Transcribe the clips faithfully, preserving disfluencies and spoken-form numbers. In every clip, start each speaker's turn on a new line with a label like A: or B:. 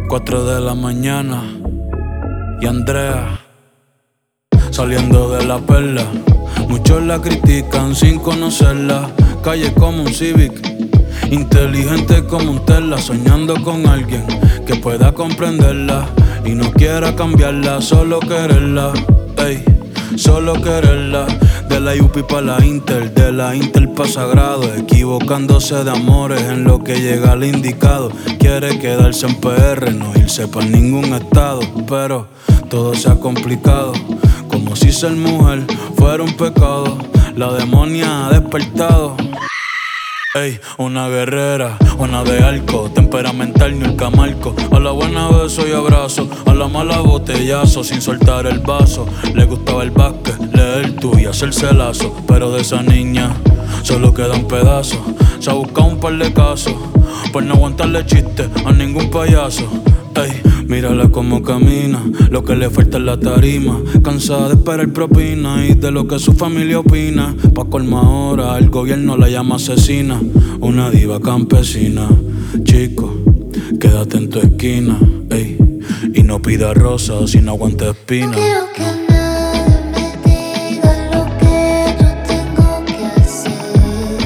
A: Cuatro de la mañana y Andrea saliendo de la perla. Muchos la critican sin conocerla. Calle como un Civic, inteligente como un Tesla, soñando con alguien que pueda comprenderla y no quiera cambiarla, solo quererla. Ey, solo quererla. De la U P pa' la Inter, de la Inter pa' Sagrado, equivocándose de amores en lo que llega al indicado. Quiere quedarse en P R, no irse pa' ningún estado, pero todo se ha complicado, como si ser mujer fuera un pecado. La demonia ha despertado. Ey, una guerrera, una de arco, temperamental ni el camarco. A la buena beso y abrazo, a la mala botellazo, sin soltar el vaso. Le gustaba el básquet, leer tú y hacerse lazo, pero de esa niña solo queda un pedazo. Se ha buscado un par de casos por no aguantarle chistes a ningún payaso. Ey, mírala como camina, lo que le falta es la tarima. Cansada de esperar propina y de lo que su familia opina. Pa' colma ahora, el gobierno la llama asesina. Una diva campesina. Chico, quédate en tu esquina, ey, y no pida rosas si no aguanta espina.
B: No quiero que nadie me diga lo que yo tengo que hacer.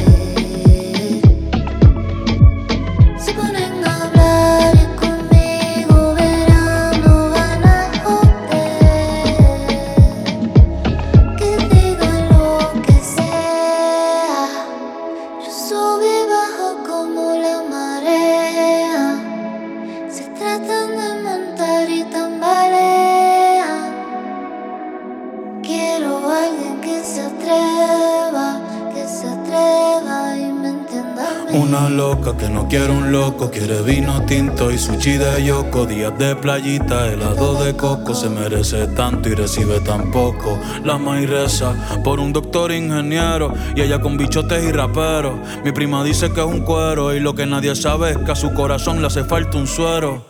B: Se ponen a hablar y conmigo verán, no van a joder. Que digan lo que sea. Yo subo y bajo como la marea. Se tratan de montar y tambalean. Quiero a alguien que se atreva, que se atreva y me entienda a mí.
A: Una loca que no quiere un loco, quiere vino tinto y sushi de yoko. Días de playita, helado de coco. Se merece tanto y recibe tan poco. La maíz reza por un doctor ingeniero y ella con bichotes y raperos. Mi prima dice que es un cuero y lo que nadie sabe es que a su corazón le hace falta un suero.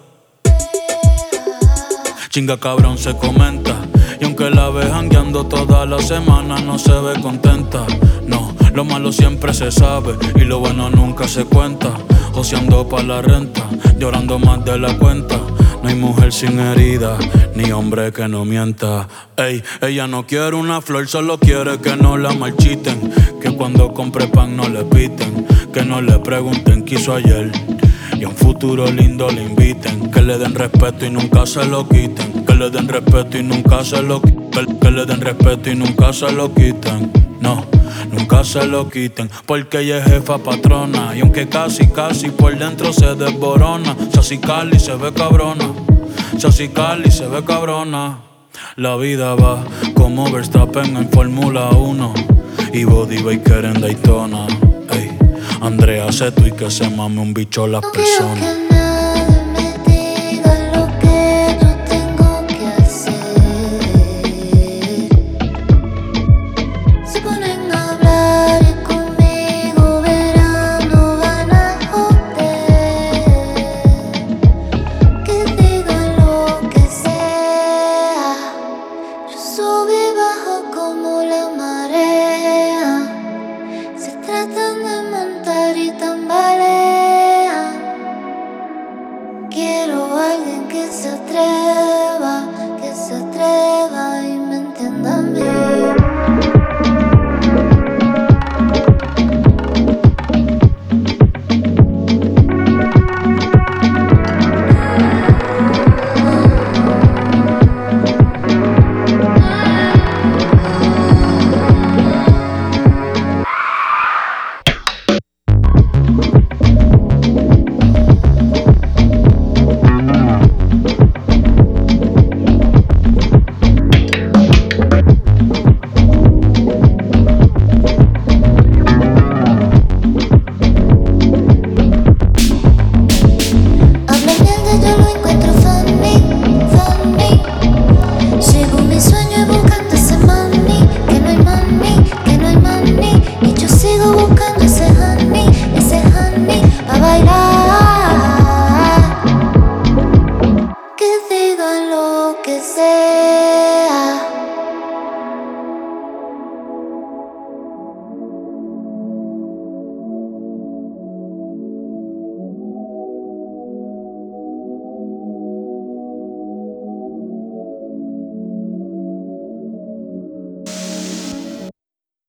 A: Chinga cabrón se comenta, y aunque la ve jangueando toda la semana no se ve contenta. No, lo malo siempre se sabe y lo bueno nunca se cuenta. Joseando pa' la renta, llorando más de la cuenta. No hay mujer sin herida, ni hombre que no mienta. Ey, ella no quiere una flor, solo quiere que no la marchiten. Que cuando compre pan no le piten, que no le pregunten qué hizo ayer. Y a un futuro lindo le inviten, que le den respeto y nunca se lo quiten. Que le den respeto y nunca se lo quiten. Que, que le den respeto y nunca se lo quiten. No, nunca se lo quiten, porque ella es jefa patrona. Y aunque casi, casi por dentro se desborona. Sassy Cali se ve cabrona, Sassy Cali se ve cabrona. La vida va como Verstappen en Fórmula uno y Body Baker en Daytona. Ey, Andrea Seto y que se mame un bicho las
B: No
A: personas.
B: quiero que nadie me diga lo que yo tengo que hacer. Se ponen a hablar y conmigo verán, no van a joder. Que digan lo que sea. Yo subo y bajo como la marea. Se tratan de montar y tambalean. Quiero a alguien que se atreva, que se atreva y me entienda a mí. Que digan lo que sea.